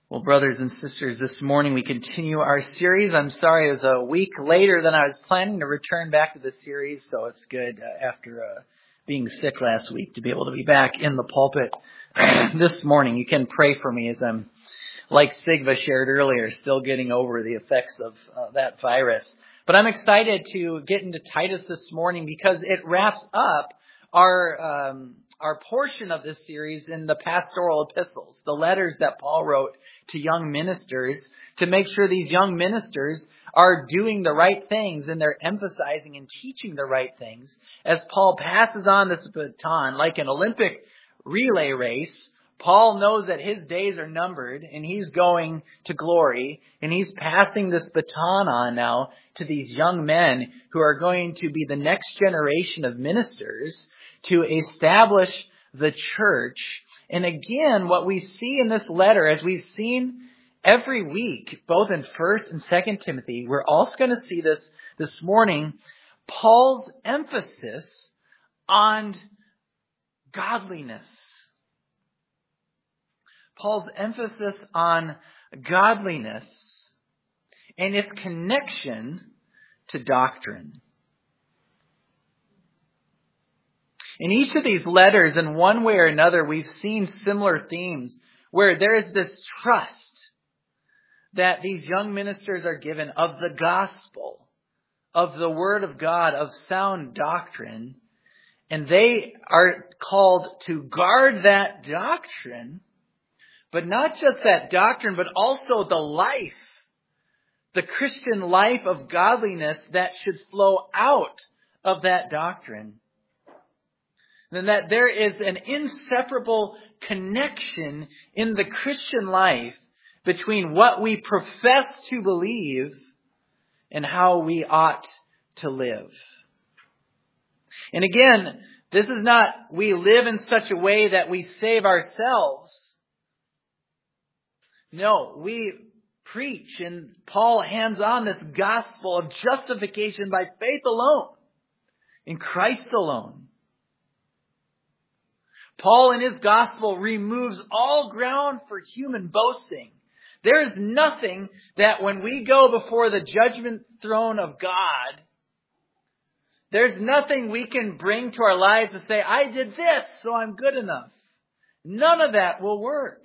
Well, brothers and sisters, this morning we continue our series. I'm sorry it was a week later than I was planning to return back to the series, so it's good after being sick last week to be able to be back in the pulpit this morning. You can pray for me as I'm, like Sigva shared earlier, still getting over the effects of that virus. But I'm excited to get into Titus this morning because it wraps up our portion of this series in the pastoral epistles, the letters that Paul wrote to young ministers to make sure these young ministers are doing the right things and they're emphasizing and teaching the right things as Paul passes on this baton like an Olympic relay race. Paul knows that his days are numbered and he's going to glory, and he's passing this baton on now to these young men who are going to be the next generation of ministers to establish the church. And again, what we see in this letter, as we've seen every week, both in 1st and 2nd Timothy, we're also going to see this morning, Paul's emphasis on godliness. Paul's emphasis on godliness and its connection to doctrine. In each of these letters, in one way or another, we've seen similar themes where there is this trust that these young ministers are given of the gospel, of the word of God, of sound doctrine. And they are called to guard that doctrine, but not just that doctrine, but also the life, the Christian life of godliness that should flow out of that doctrine. And that there is an inseparable connection in the Christian life between what we profess to believe and how we ought to live. And again, this is not we live in such a way that we save ourselves. No, we preach, and Paul hands on this gospel of justification by faith alone, in Christ alone. Paul in his gospel removes all ground for human boasting. There is nothing that when we go before the judgment throne of God, there's nothing we can bring to our lives to say, I did this, so I'm good enough. None of that will work.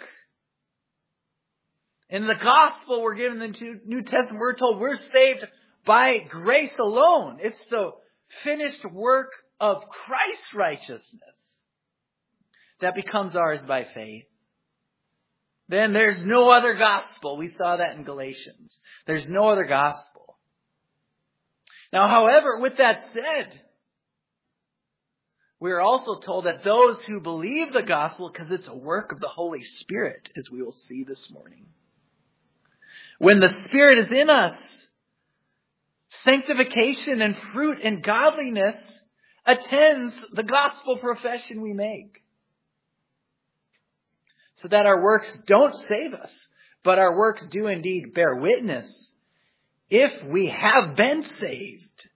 In the gospel we're given in the New Testament, we're told we're saved by grace alone. It's the finished work of Christ's righteousness that becomes ours by faith. Then there's no other gospel. We saw that in Galatians. There's no other gospel. Now, however, with that said, we are also told that those who believe the gospel, because it's a work of the Holy Spirit, as we will see this morning. When the Spirit is in us, sanctification and fruit and godliness attends the gospel profession we make. So that our works don't save us, but our works do indeed bear witness if we have been saved.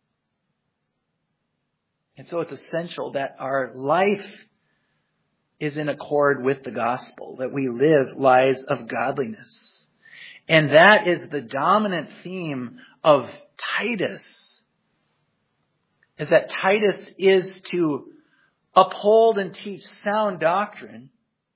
And so it's essential that our life is in accord with the gospel, that we live lives of godliness. And that is the dominant theme of Titus, is that Titus is to uphold and teach sound doctrine,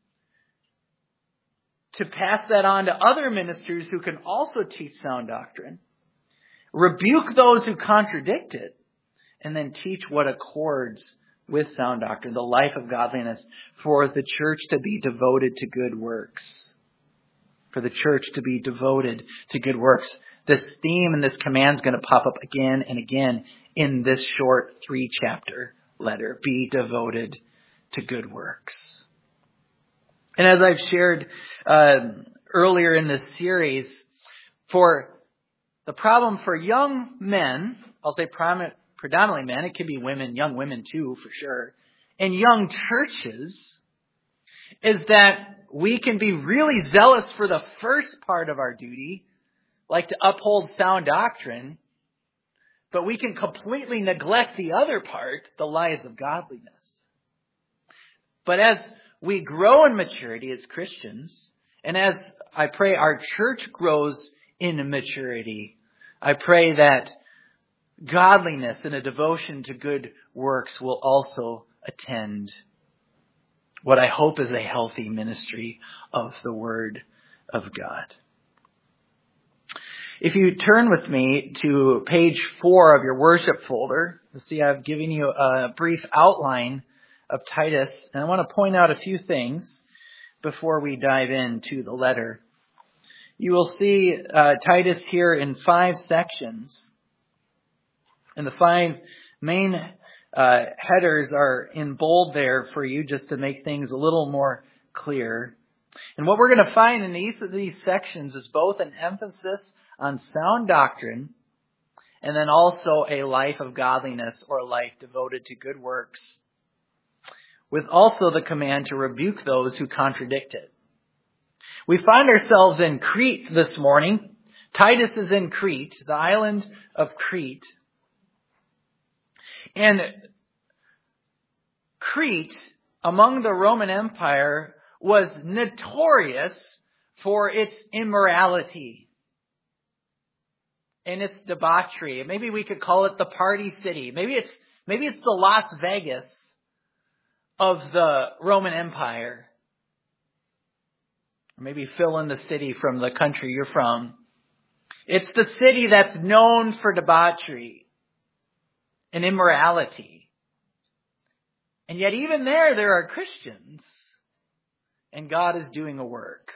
to pass that on to other ministers who can also teach sound doctrine, rebuke those who contradict it, and then teach what accords with sound doctrine, the life of godliness, for the church to be devoted to good works. For the church to be devoted to good works. This theme and this command is going to pop up again and again in this short 3-chapter letter. Be devoted to good works. And as I've shared earlier in this series, for the problem for young men, I'll say predominantly men, it can be women, young women too, for sure, and young churches, is that we can be really zealous for the first part of our duty, like to uphold sound doctrine, but we can completely neglect the other part, the lives of godliness. But as we grow in maturity as Christians, And as I pray our church grows in maturity, I pray that godliness and a devotion to good works will also attend what I hope is a healthy ministry of the Word of God. If you turn with me to page 4 of your worship folder, you'll see I've given you a brief outline of Titus, and I want to point out a few things before we dive into the letter. You will see Titus here in 5 sections, and the 5 main headers are in bold there for you just to make things a little more clear. And what we're going to find in each of these sections is both an emphasis on sound doctrine and then also a life of godliness or a life devoted to good works, with also the command to rebuke those who contradict it. We find ourselves in Crete this morning. Titus is in Crete, the island of Crete. And Crete, among the Roman Empire, was notorious for its immorality and its debauchery. Maybe we could call it the party city. Maybe it's the Las Vegas of the Roman Empire. Or maybe fill in the city from the country you're from. It's the city that's known for debauchery and immorality. And yet even there are Christians. And God is doing a work.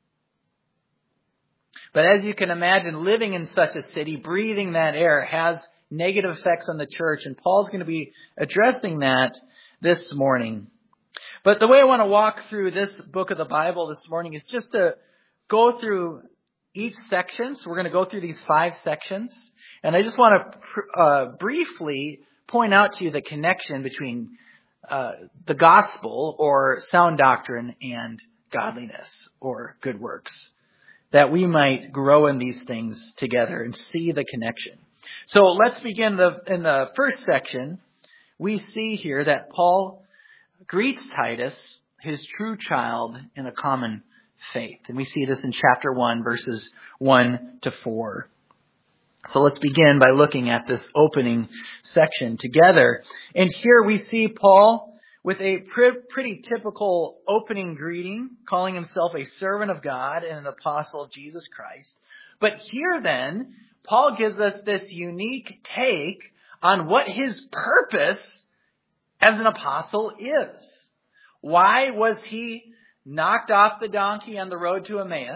But as you can imagine, living in such a city, breathing that air, has negative effects on the church. And Paul's going to be addressing that this morning. But the way I want to walk through this book of the Bible this morning is just to go through each section. So we're going to go through these 5 sections. And I just want to briefly point out to you the connection between the gospel or sound doctrine and godliness or good works, that we might grow in these things together and see the connection. So let's begin in the first section. We see here that Paul greets Titus, his true child, in a common faith. And we see this in chapter 1, verses 1 to 4. So let's begin by looking at this opening section together. And here we see Paul with a pretty typical opening greeting, calling himself a servant of God and an apostle of Jesus Christ. But here then, Paul gives us this unique take on what his purpose as an apostle is. Why was he knocked off the donkey on the road to Emmaus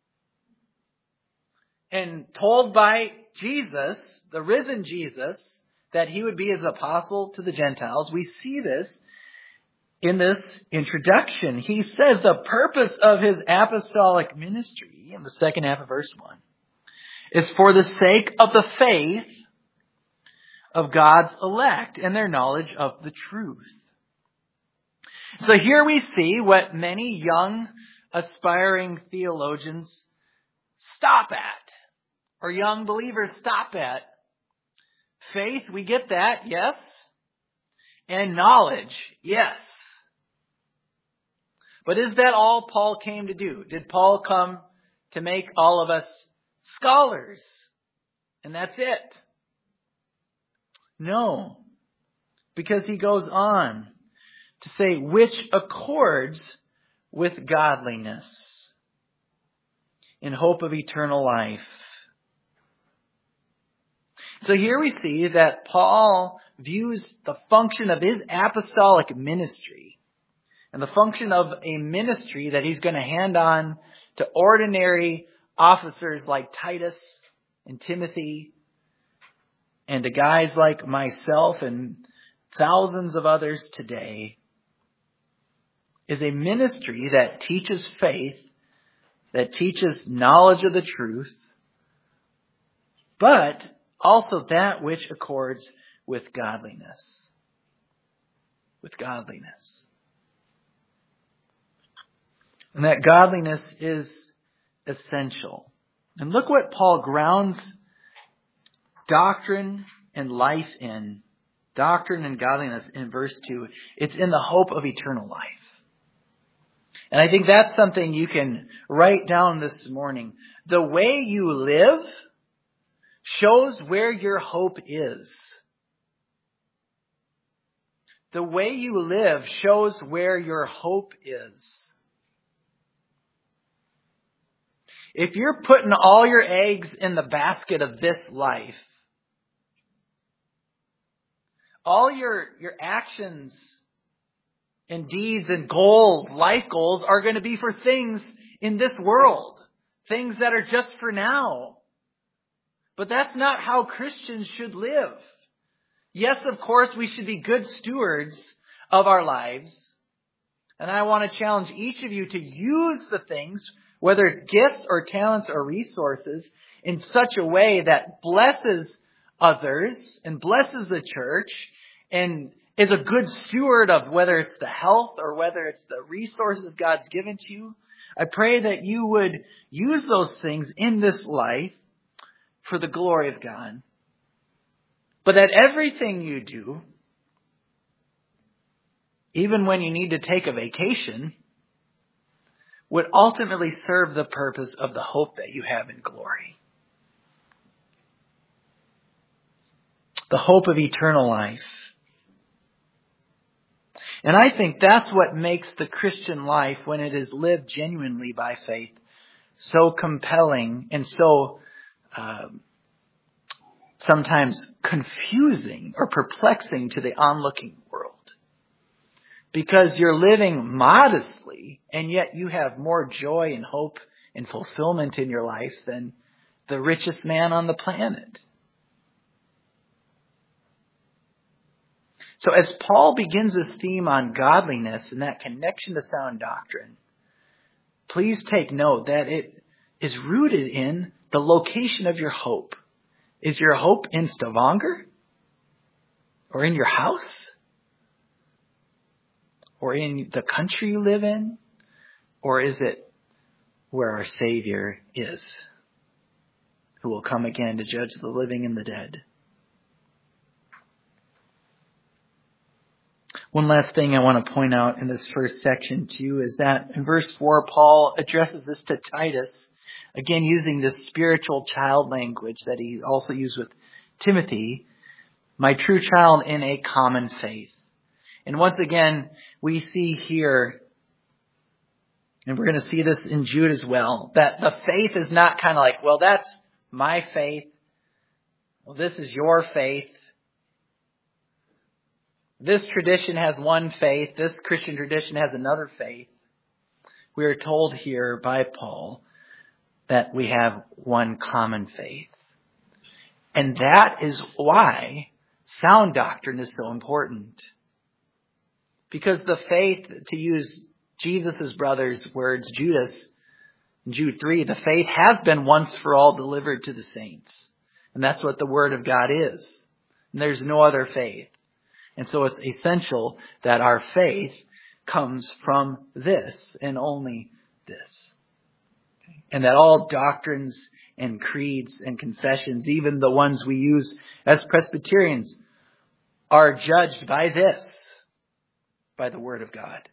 and told by Jesus, the risen Jesus, that he would be his apostle to the Gentiles? We see this in this introduction. He says the purpose of his apostolic ministry, in the second half of verse 1, is for the sake of the faith of God's elect and their knowledge of the truth. So here we see what many young aspiring theologians stop at, or young believers stop at. Faith, we get that, yes. And knowledge, yes. But is that all Paul came to do? Did Paul come to make all of us scholars? And that's it? No. Because he goes on to say, which accords with godliness in hope of eternal life. So here we see that Paul views the function of his apostolic ministry and the function of a ministry that he's going to hand on to ordinary officers like Titus and Timothy and to guys like myself and thousands of others today, is a ministry that teaches faith, that teaches knowledge of the truth, but also that which accords with godliness. With godliness. And that godliness is essential. And look what Paul grounds doctrine and life in. Doctrine and godliness in verse 2. It's in the hope of eternal life. And I think that's something you can write down this morning. The way you live shows where your hope is. The way you live shows where your hope is. If you're putting all your eggs in the basket of this life, all your actions and deeds and goals, life goals, are going to be for things in this world. Things that are just for now. But that's not how Christians should live. Yes, of course, we should be good stewards of our lives. And I want to challenge each of you to use the things, whether it's gifts or talents or resources, in such a way that blesses others and blesses the church and is a good steward of whether it's the health or whether it's the resources God's given to you. I pray that you would use those things in this life for the glory of God. But that everything you do, even when you need to take a vacation, would ultimately serve the purpose of the hope that you have in glory. The hope of eternal life. And I think that's what makes the Christian life, when it is lived genuinely by faith, so compelling and so sometimes confusing or perplexing to the onlooking world. Because you're living modestly, and yet you have more joy and hope and fulfillment in your life than the richest man on the planet. So as Paul begins his theme on godliness and that connection to sound doctrine, please take note that it is rooted in the location of your hope. Is your hope in Stavanger? Or in your house? Or in the country you live in? Or is it where our Savior is, who will come again to judge the living and the dead? One last thing I want to point out in this first section to you is that in verse 4, Paul addresses this to Titus, again using this spiritual child language that he also used with Timothy, my true child in a common faith. And once again, we see here, and we're going to see this in Jude as well, that the faith is not kind of like, well, that's my faith. Well, this is your faith. This tradition has one faith. This Christian tradition has another faith. We are told here by Paul that we have one common faith. And that is why sound doctrine is so important. Because the faith, to use Jesus' brother's words, Judas, in Jude 3, the faith has been once for all delivered to the saints. And that's what the Word of God is. And there's no other faith. And so it's essential that our faith comes from this and only this. And that all doctrines and creeds and confessions, even the ones we use as Presbyterians, are judged by this, by the Word of God.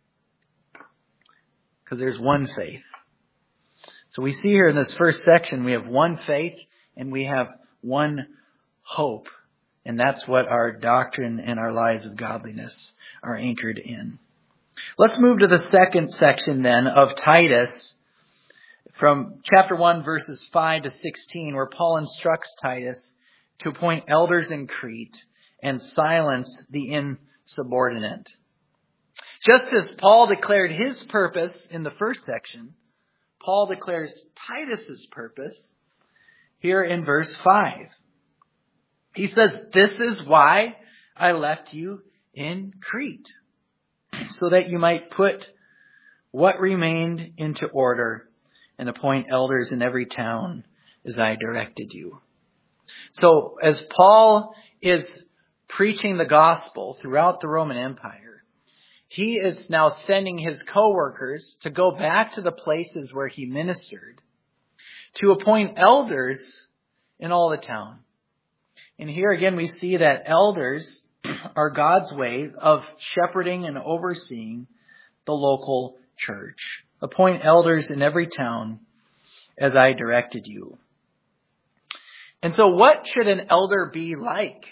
Because there's one faith. So we see here in this first section, we have one faith and we have one hope. And that's what our doctrine and our lives of godliness are anchored in. Let's move to the second section then of Titus, from chapter 1, verses 5 to 16, where Paul instructs Titus to appoint elders in Crete and silence the insubordinate. Just as Paul declared his purpose in the first section, Paul declares Titus's purpose here in verse 5. He says, this is why I left you in Crete, so that you might put what remained into order and appoint elders in every town as I directed you. So as Paul is preaching the gospel throughout the Roman Empire, he is now sending his co-workers to go back to the places where he ministered to appoint elders in all the town. And here again we see that elders are God's way of shepherding and overseeing the local church, Appoint elders in every town as I directed you. And so what should an elder be like?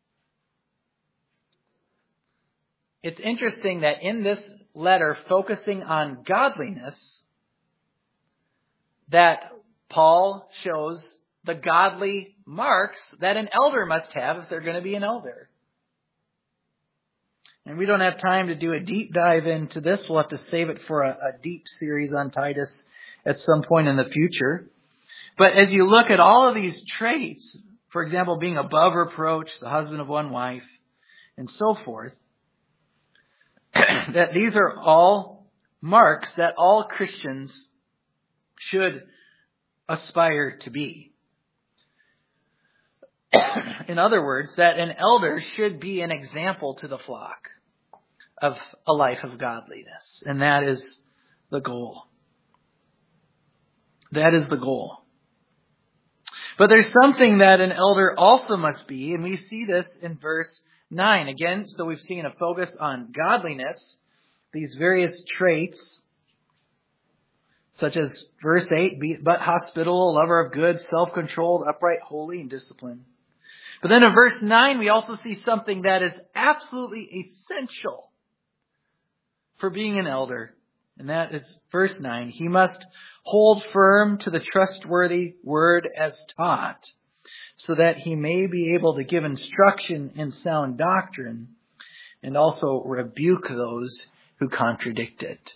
It's interesting that in this letter focusing on godliness, that Paul shows the godly marks that an elder must have if they're going to be an elder. And we don't have time to do a deep dive into this. We'll have to save it for a deep series on Titus at some point in the future. But as you look at all of these traits, for example, being above reproach, the husband of one wife, and so forth, that these are all marks that all Christians should aspire to be. In other words, that an elder should be an example to the flock of a life of godliness. And that is the goal. That is the goal. But there's something that an elder also must be, and we see this in verse 9. Again, so we've seen a focus on godliness, these various traits, such as verse 8, be but hospitable, lover of good, self-controlled, upright, holy, and disciplined. But then in verse 9, we also see something that is absolutely essential for being an elder. And that is verse 9. He must hold firm to the trustworthy word as taught, so that he may be able to give instruction in sound doctrine and also rebuke those who contradict it.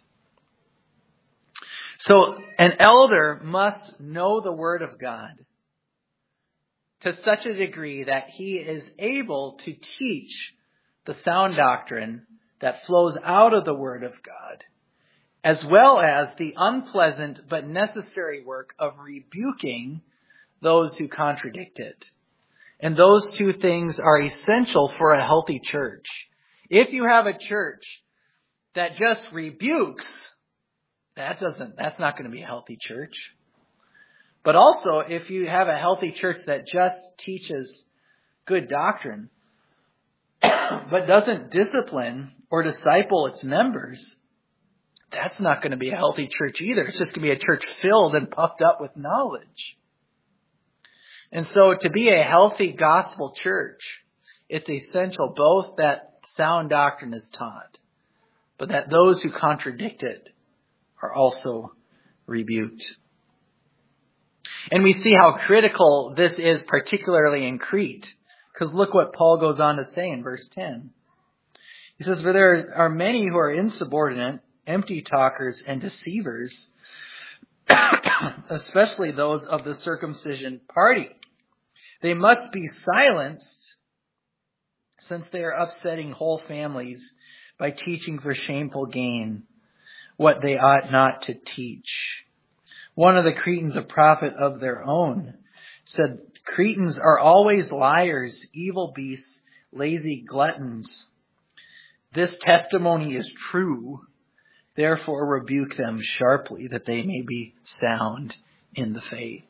So an elder must know the word of God to such a degree that he is able to teach the sound doctrine that flows out of the word of God, as well as the unpleasant but necessary work of rebuking those who contradict it. And those two things are essential for a healthy church. If you have a church that just rebukes, that's not going to be a healthy church. But also, if you have a healthy church that just teaches good doctrine, but doesn't discipline or disciple its members, that's not going to be a healthy church either. It's just going to be a church filled and puffed up with knowledge. And so to be a healthy gospel church, it's essential both that sound doctrine is taught, but that those who contradict it are also rebuked. And we see how critical this is, particularly in Crete. Because look what Paul goes on to say in verse 10. He says, "For there are many who are insubordinate, empty talkers, and deceivers, especially those of the circumcision party. They must be silenced, since they are upsetting whole families by teaching for shameful gain what they ought not to teach." One of the Cretans, a prophet of their own, said, "Cretans are always liars, evil beasts, lazy gluttons. This testimony is true. Therefore rebuke them sharply, that they may be sound in the faith."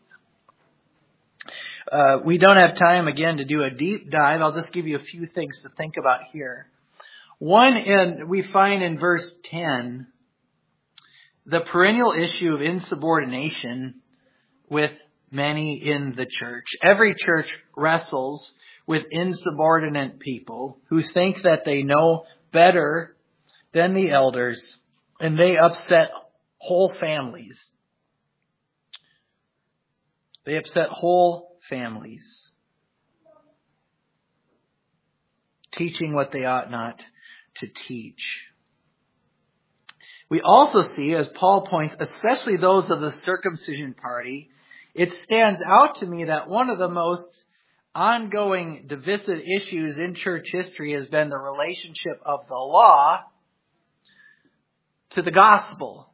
We don't have time, again, to do a deep dive. I'll just give you a few things to think about here. One, we find in verse 10, the perennial issue of insubordination with many in the church. Every church wrestles with insubordinate people who think that they know better than the elders, and they upset whole families. They upset whole families, teaching what they ought not to teach. We also see, as Paul points, especially those of the circumcision party, it stands out to me that one of the most ongoing divisive issues in church history has been the relationship of the law to the gospel.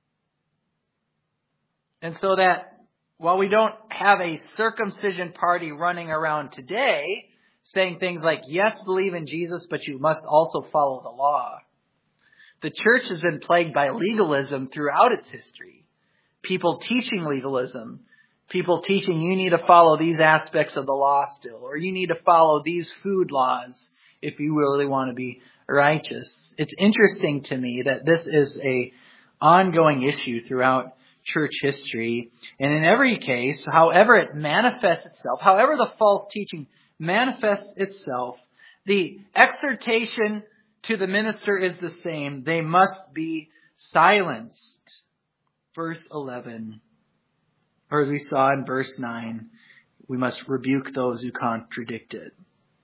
And so that while we don't have a circumcision party running around today saying things like, yes, believe in Jesus, but you must also follow the law, the church has been plagued by legalism throughout its history. People teaching legalism. People teaching you need to follow these aspects of the law still, or you need to follow these food laws if you really want to be righteous. It's interesting to me that this is a ongoing issue throughout church history. And in every case, however it manifests itself, however the false teaching manifests itself, the exhortation to the minister is the same. They must be silenced. Verse 11. Or as we saw in verse 9, we must rebuke those who contradict it.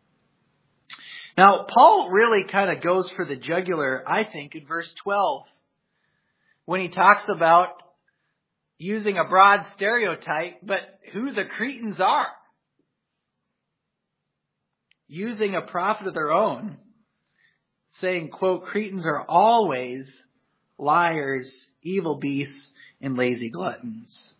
Now, Paul really kind of goes for the jugular, I think, in verse 12. When he talks about using a broad stereotype, but who the Cretans are. Using a prophet of their own, saying, quote, Cretans are always liars, evil beasts, and lazy gluttons.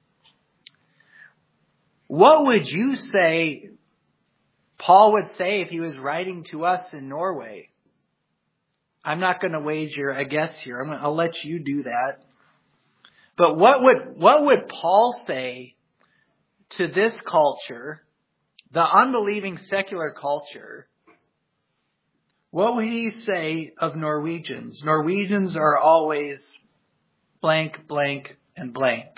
What would you say Paul would say if he was writing to us in Norway? I'm not going to wager a guess here. I'll let you do that. But what would Paul say to this culture, the unbelieving secular culture? What would he say of Norwegians? Norwegians are always blank, blank, and blank.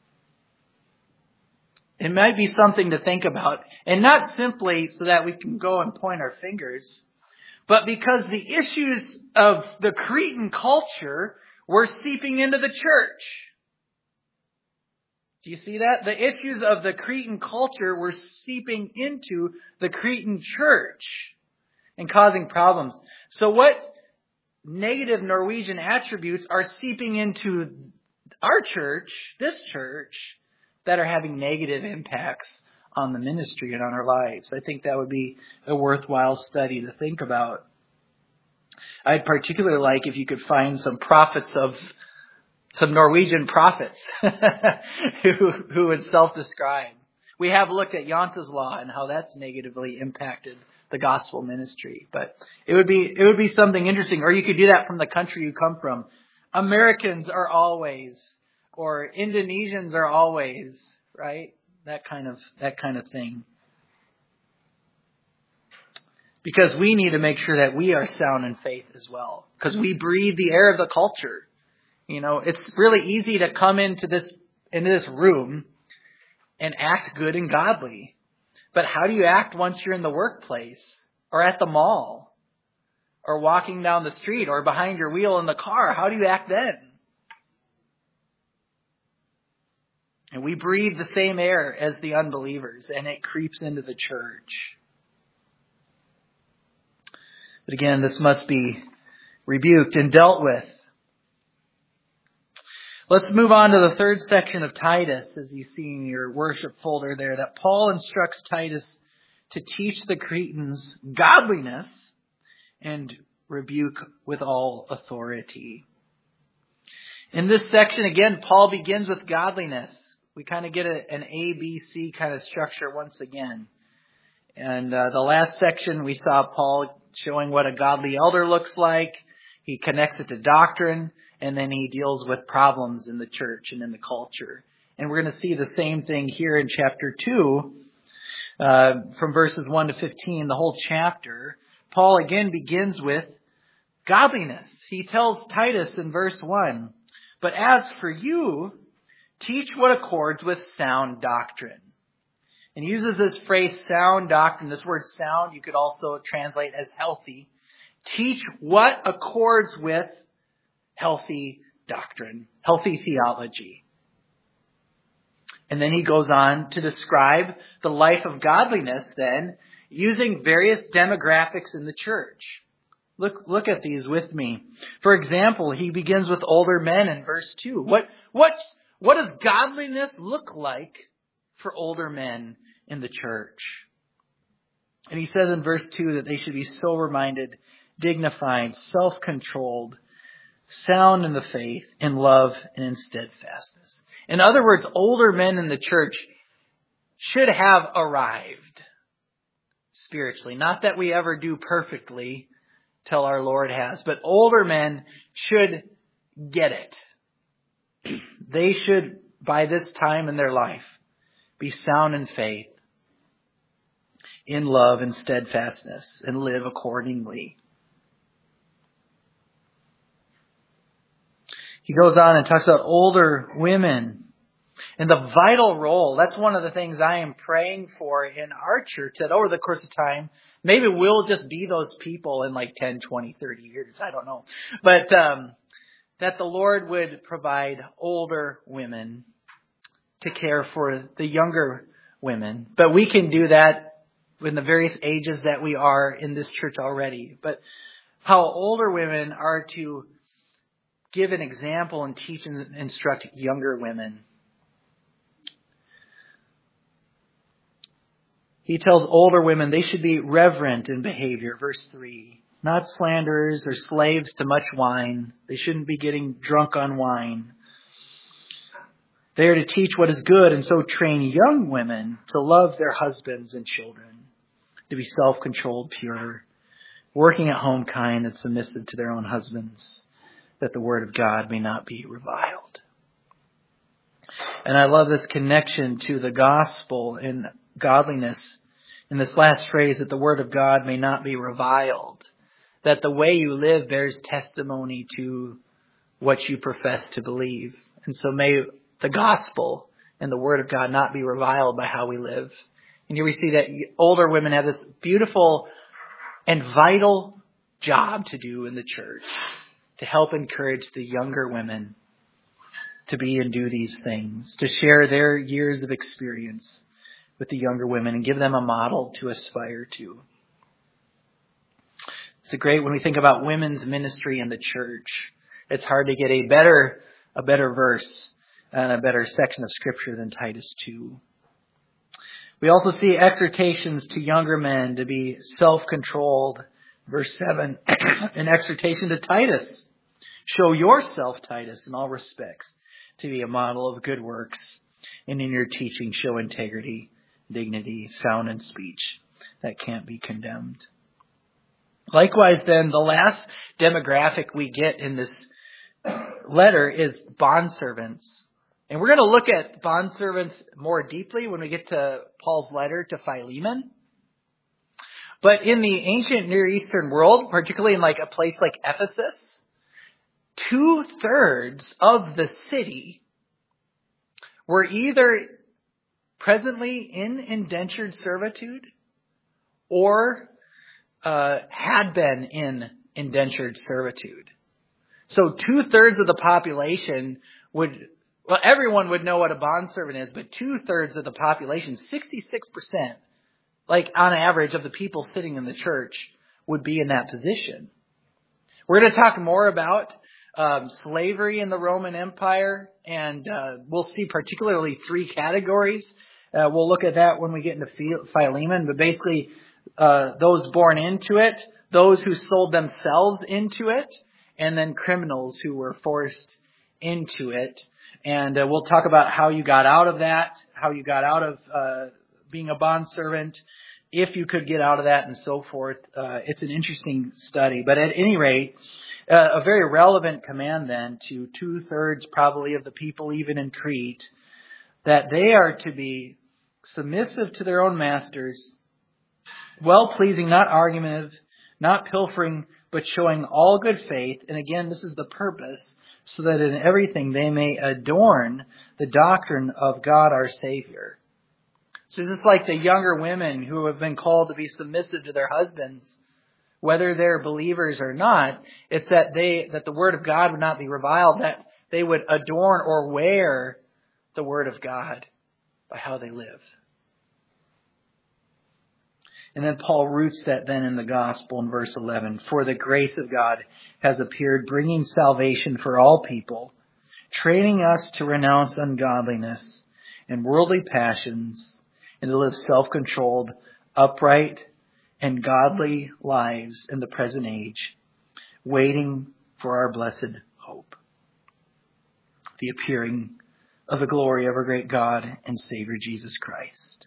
It might be something to think about. And not simply so that we can go and point our fingers, but because the issues of the Cretan culture were seeping into the church. Do you see that? The issues of the Cretan culture were seeping into the Cretan church and causing problems. So what negative Norwegian attributes are seeping into our church, this church, that are having negative impacts on the ministry and on our lives? I think that would be a worthwhile study to think about. I'd particularly like if you could find some Norwegian prophets who would self-describe. We have looked at Jante's Law and how that's negatively impacted the gospel ministry. But it would be something interesting. Or you could do that from the country you come from. Americans are always, or Indonesians are always, right? That kind of thing. Because we need to make sure that we are sound in faith as well. Because we breathe the air of the culture. You know, it's really easy to come into this room and act good and godly. But how do you act once you're in the workplace or at the mall or walking down the street or behind your wheel in the car? How do you act then? And we breathe the same air as the unbelievers, and it creeps into the church. But again, this must be rebuked and dealt with. Let's move on to the third section of Titus, as you see in your worship folder there, that Paul instructs Titus to teach the Cretans godliness and rebuke with all authority. In this section, again, Paul begins with godliness. We kind of get an ABC kind of structure once again. And the last section, we saw Paul showing what a godly elder looks like. He connects it to doctrine. And then he deals with problems in the church and in the culture. And we're going to see the same thing here in chapter 2, from verses 1 to 15, the whole chapter. Paul again begins with godliness. He tells Titus in verse 1, but as for you, teach what accords with sound doctrine. And he uses this phrase, sound doctrine. This word sound, you could also translate as healthy. Teach what accords with healthy doctrine, healthy theology. And then he goes on to describe the life of godliness then, using various demographics in the church. Look at these with me. For example, he begins with older men in verse 2. What does godliness look like for older men in the church? And he says in verse 2 that they should be sober-minded, dignified, self-controlled, sound in the faith, in love, and in steadfastness. In other words, older men in the church should have arrived spiritually. Not that we ever do perfectly till our Lord has, but older men should get it. They should, by this time in their life, be sound in faith, in love and steadfastness, and live accordingly. He goes on and talks about older women and the vital role. That's one of the things I am praying for in our church, that over the course of time, maybe we'll just be those people in like 10, 20, 30 years. I don't know. But that the Lord would provide older women to care for the younger women. But we can do that in the various ages that we are in this church already. But how older women are to give an example and teach and instruct younger women. He tells older women they should be reverent in behavior, verse 3. Not slanderers or slaves to much wine. They shouldn't be getting drunk on wine. They are to teach what is good and so train young women to love their husbands and children, to be self-controlled, pure, working at home, kind, and submissive to their own husbands, that the word of God may not be reviled. And I love this connection to the gospel and godliness in this last phrase, that the word of God may not be reviled, that the way you live bears testimony to what you profess to believe. And so may the gospel and the word of God not be reviled by how we live. And here we see that older women have this beautiful and vital job to do in the church, to help encourage the younger women to be and do these things, to share their years of experience with the younger women and give them a model to aspire to. It's great when we think about women's ministry in the church. It's hard to get a better verse and a better section of Scripture than Titus 2. We also see exhortations to younger men to be self-controlled. Verse 7, an exhortation to Titus. Show yourself, Titus, in all respects, to be a model of good works, and in your teaching show integrity, dignity, sound in speech that can't be condemned. Likewise, then, the last demographic we get in this letter is bondservants. And we're going to look at bondservants more deeply when we get to Paul's letter to Philemon. But in the ancient Near Eastern world, particularly in like a place like Ephesus, 2/3 of the city were either presently in indentured servitude or had been in indentured servitude. So 2/3 of the population everyone would know what a bondservant is, but 2/3 of the population, 66%, like on average of the people sitting in the church, would be in that position. We're going to talk more about slavery in the Roman Empire, and we'll see particularly 3 categories. We'll look at that when we get into Philemon, but basically those born into it, those who sold themselves into it, and then criminals who were forced into it. And we'll talk about how you got out of that, how you got out of being a bondservant, if you could get out of that, and so forth. It's an interesting study. But at any rate, a very relevant command then to 2/3 probably of the people even in Crete, that they are to be submissive to their own masters, well-pleasing, not argumentative, not pilfering, but showing all good faith. And again, this is the purpose, so that in everything they may adorn the doctrine of God our Savior. So this is like the younger women who have been called to be submissive to their husbands, whether they're believers or not. It's that the word of God would not be reviled, that they would adorn or wear the word of God by how they live. And then Paul roots that then in the gospel in verse 11. For the grace of God has appeared, bringing salvation for all people, training us to renounce ungodliness and worldly passions, and to live self-controlled, upright, and godly lives in the present age, waiting for our blessed hope, the appearing of the glory of our great God and Savior Jesus Christ.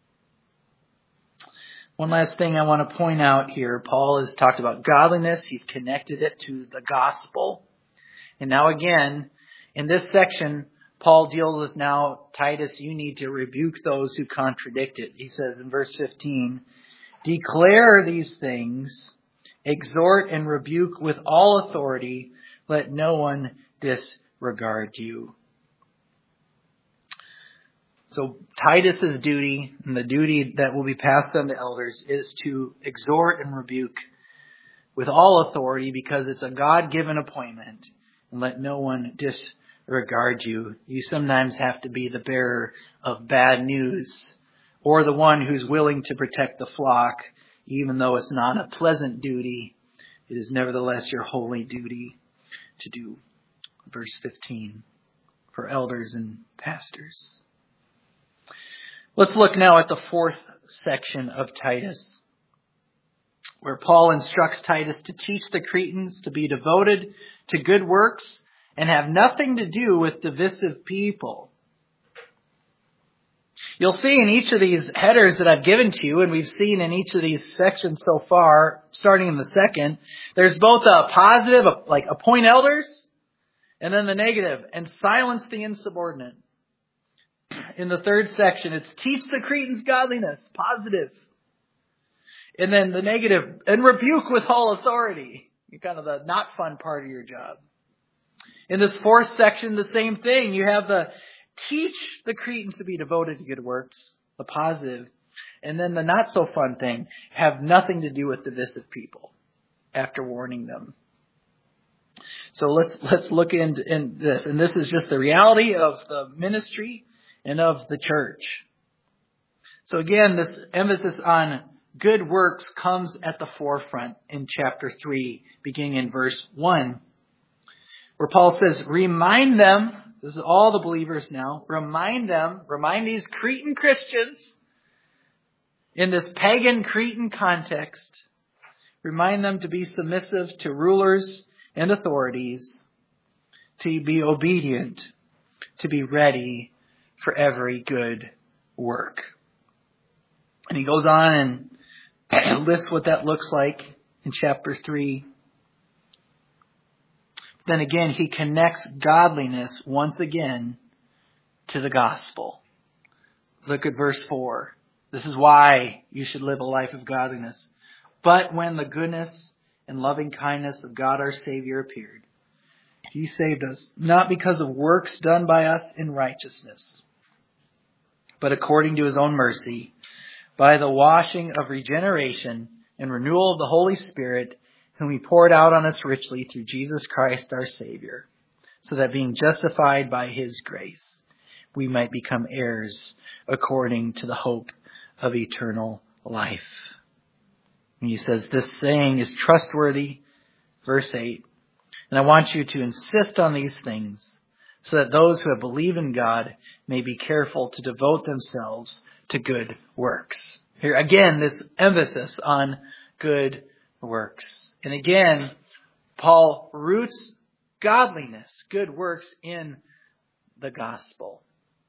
One last thing I want to point out here. Paul has talked about godliness. He's connected it to the gospel. And now again, in this section, Paul deals with now, Titus, you need to rebuke those who contradict it. He says in verse 15, declare these things, exhort and rebuke with all authority, let no one regard you. So Titus's duty, and the duty that will be passed on to elders, is to exhort and rebuke with all authority, because it's a God-given appointment. And let no one disregard you. You sometimes have to be the bearer of bad news, or the one who's willing to protect the flock, even though it's not a pleasant duty. It is nevertheless your holy duty to do. Verse 15, for elders and pastors. Let's look now at the fourth section of Titus, where Paul instructs Titus to teach the Cretans to be devoted to good works and have nothing to do with divisive people. You'll see in each of these headers that I've given to you, and we've seen in each of these sections so far, starting in the second, there's both a positive, like appoint elders, and then the negative, and silence the insubordinate. In the third section, it's teach the Cretans godliness, positive. And then the negative, and rebuke with all authority. Kind of the not fun part of your job. In this fourth section, the same thing. You have the teach the Cretans to be devoted to good works, the positive. And then the not so fun thing, have nothing to do with divisive people, after warning them. So let's look into this. And this is just the reality of the ministry and of the church. So again, this emphasis on good works comes at the forefront in chapter 3, beginning in verse 1, where Paul says, remind them, this is all the believers now, remind these Cretan Christians in this pagan Cretan context, remind them to be submissive to rulers and authorities, to be obedient, to be ready for every good work. And he goes on and lists what that looks like in chapter 3. Then again, he connects godliness once again to the gospel. Look at verse 4. This is why you should live a life of godliness. But when the goodness and loving kindness of God our Savior appeared, He saved us, not because of works done by us in righteousness, but according to His own mercy, by the washing of regeneration and renewal of the Holy Spirit, whom He poured out on us richly through Jesus Christ our Savior, so that being justified by His grace, we might become heirs according to the hope of eternal life. And he says, this saying is trustworthy, verse 8, and I want you to insist on these things, so that those who have believed in God may be careful to devote themselves to good works. Here again, this emphasis on good works. And again, Paul roots godliness, good works, in the gospel.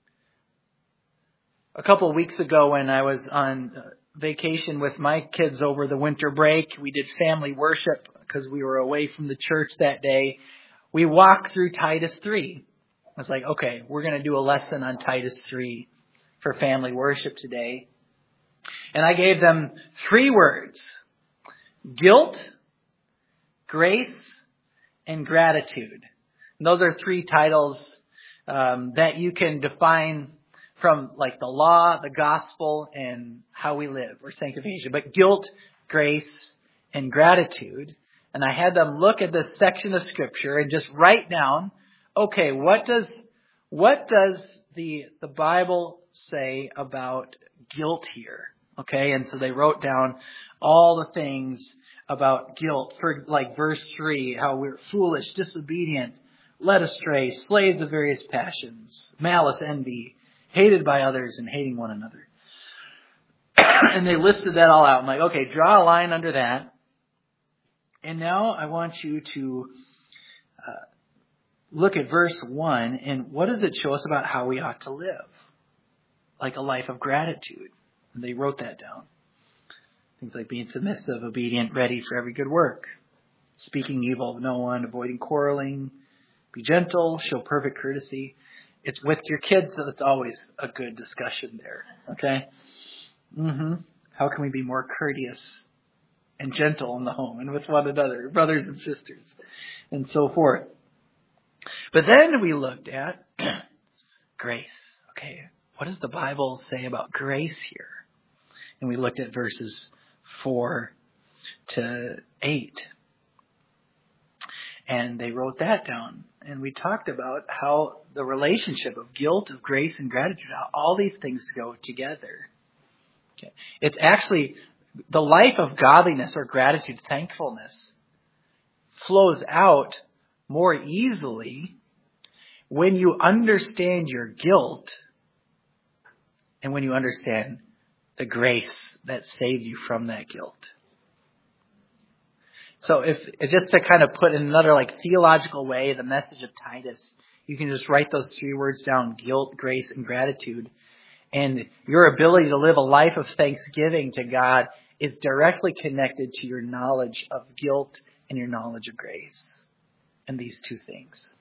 A couple of weeks ago when I was on vacation with my kids over the winter break, we did family worship because we were away from the church that day. We walked through Titus 3. I was like, okay, we're going to do a lesson on Titus 3 for family worship today. And I gave them 3 words: guilt, grace, and gratitude. And those are 3 titles that you can define from like the law, the gospel, and how we live, or sanctification. But guilt, grace, and gratitude. And I had them look at this section of Scripture and just write down, okay, what does the Bible say about guilt here? Okay, and so they wrote down all the things about guilt. For like verse 3, how we're foolish, disobedient, led astray, slaves of various passions, malice, envy, hated by others, and hating one another. And they listed that all out. I'm like, okay, draw a line under that. And now I want you to look at verse 1, and what does it show us about how we ought to live? Like a life of gratitude. And they wrote that down. Things like being submissive, obedient, ready for every good work, speaking evil of no one, avoiding quarreling, be gentle, show perfect courtesy. It's with your kids, so it's always a good discussion there. Okay? How can we be more courteous and gentle in the home and with one another, brothers and sisters, and so forth? But then we looked at grace. Okay, what does the Bible say about grace here? And we looked at verses 4 to 8. And they wrote that down. And we talked about how the relationship of guilt, of grace, and gratitude, how all these things go together. Okay. It's actually the life of godliness or gratitude, thankfulness, flows out more easily when you understand your guilt and when you understand the grace that saved you from that guilt. So if just to kind of put in another theological way, the message of Titus, you can just write those 3 words down: guilt, grace, and gratitude. And your ability to live a life of thanksgiving to God is directly connected to your knowledge of guilt and your knowledge of grace. And these 2 things.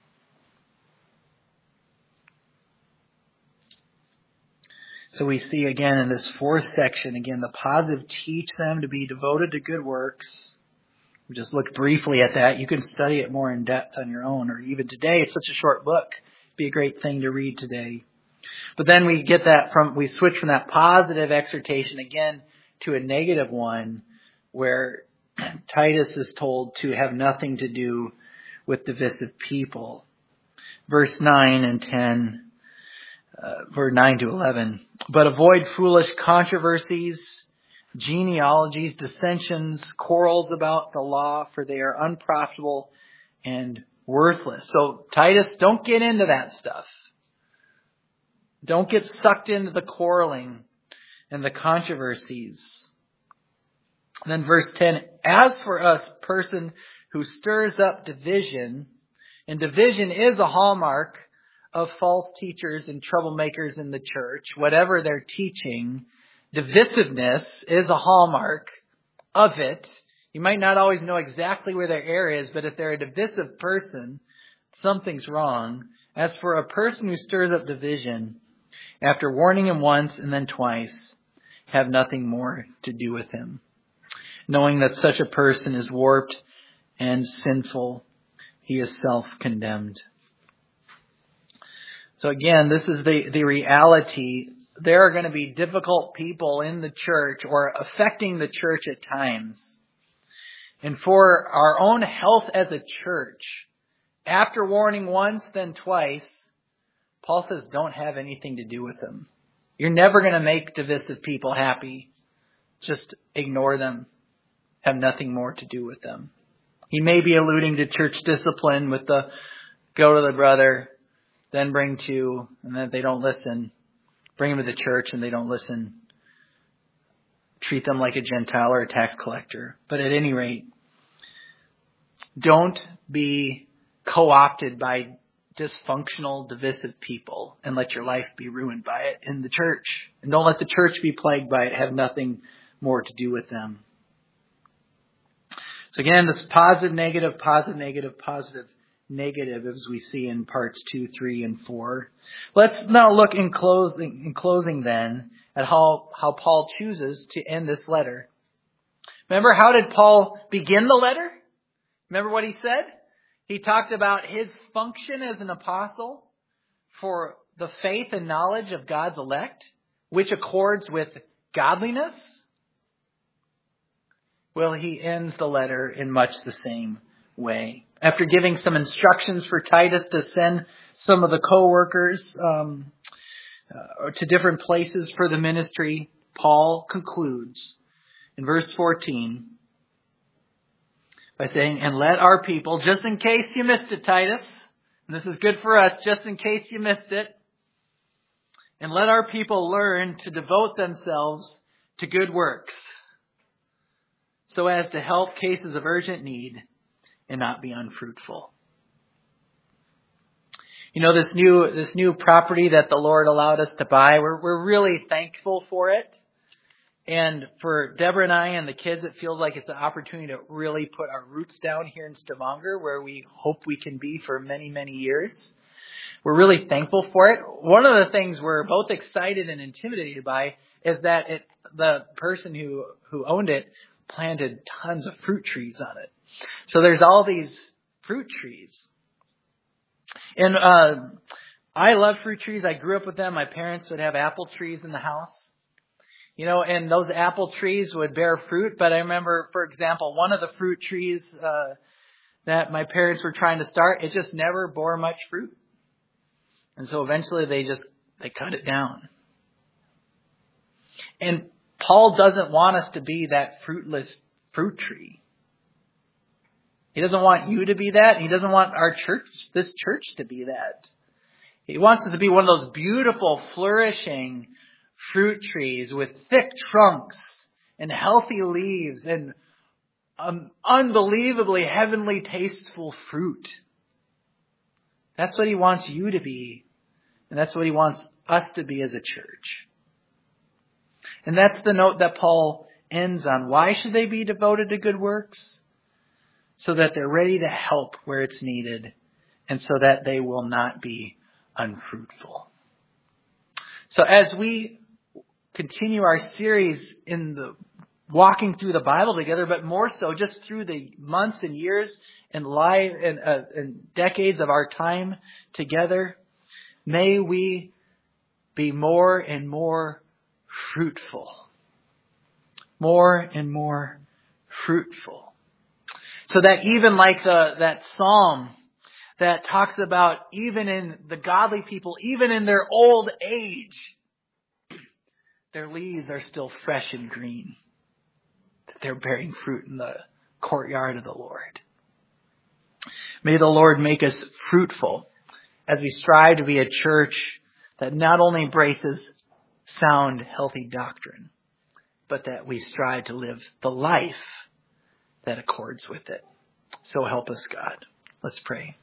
So we see again in this 4th section, again, the positive: teach them to be devoted to good works. We just looked briefly at that. You can study it more in depth on your own, or even today. It's such a short book. It'd be a great thing to read today. But then we switch from that positive exhortation again to a negative one, where Titus is told to have nothing to do with divisive people. Verse 9 and 10, verse 9 to 11. But avoid foolish controversies, genealogies, dissensions, quarrels about the law, for they are unprofitable and worthless. So Titus, don't get into that stuff. Don't get sucked into the quarreling and the controversies. Then verse 10, as for us, person who stirs up division, and division is a hallmark of false teachers and troublemakers in the church, whatever they're teaching, divisiveness is a hallmark of it. You might not always know exactly where their error is, but if they're a divisive person, something's wrong. As for a person who stirs up division, after warning him once and then twice, have nothing more to do with him, knowing that such a person is warped and sinful. He is self-condemned. So again, this is the reality. There are going to be difficult people in the church or affecting the church at times. And for our own health as a church, after warning once, then twice, Paul says don't have anything to do with them. You're never going to make divisive people happy. Just ignore them. Have nothing more to do with them. He may be alluding to church discipline with the go to the brother, then bring 2, and then if they don't listen, bring them to the church and they don't listen. Treat them like a Gentile or a tax collector. But at any rate, don't be co-opted by dysfunctional, divisive people and let your life be ruined by it in the church. And don't let the church be plagued by it. Have nothing more to do with them. So again, this positive, negative, positive, negative, positive, negative, as we see in parts 2, 3, and 4. Let's now look in closing then at how Paul chooses to end this letter. Remember, how did Paul begin the letter? Remember what he said? He talked about his function as an apostle for the faith and knowledge of God's elect, which accords with godliness. Well, he ends the letter in much the same way. After giving some instructions for Titus to send some of the co-workers to different places for the ministry, Paul concludes in verse 14 by saying, and let our people, just in case you missed it, Titus, and this is good for us, just in case you missed it, and let our people learn to devote themselves to good works, so as to help cases of urgent need and not be unfruitful. You know, this new property that the Lord allowed us to buy, we're really thankful for it. And for Deborah and I and the kids, it feels like it's an opportunity to really put our roots down here in Stavanger, where we hope we can be for many, many years. We're really thankful for it. One of the things we're both excited and intimidated by is that the person who owned it planted tons of fruit trees on it. So there's all these fruit trees. And I love fruit trees. I grew up with them. My parents would have apple trees in the house. And those apple trees would bear fruit. But I remember, for example, one of the fruit trees that my parents were trying to start, it just never bore much fruit. And so eventually they cut it down. And Paul doesn't want us to be that fruitless fruit tree. He doesn't want you to be that. He doesn't want this church to be that. He wants us to be one of those beautiful, flourishing fruit trees with thick trunks and healthy leaves and unbelievably heavenly tasteful fruit. That's what he wants you to be. And that's what he wants us to be as a church. And that's the note that Paul ends on. Why should they be devoted to good works? So that they're ready to help where it's needed, and so that they will not be unfruitful. So as we continue our series in the walking through the Bible together, but more so just through the months and years and and decades of our time together, may we be more and more fruitful. More and more fruitful. So that even like that psalm that talks about even in the godly people, even in their old age, their leaves are still fresh and green. That they're bearing fruit in the courtyard of the Lord. May the Lord make us fruitful as we strive to be a church that not only embraces sound, healthy doctrine, but that we strive to live the life that accords with it. So help us, God. Let's pray.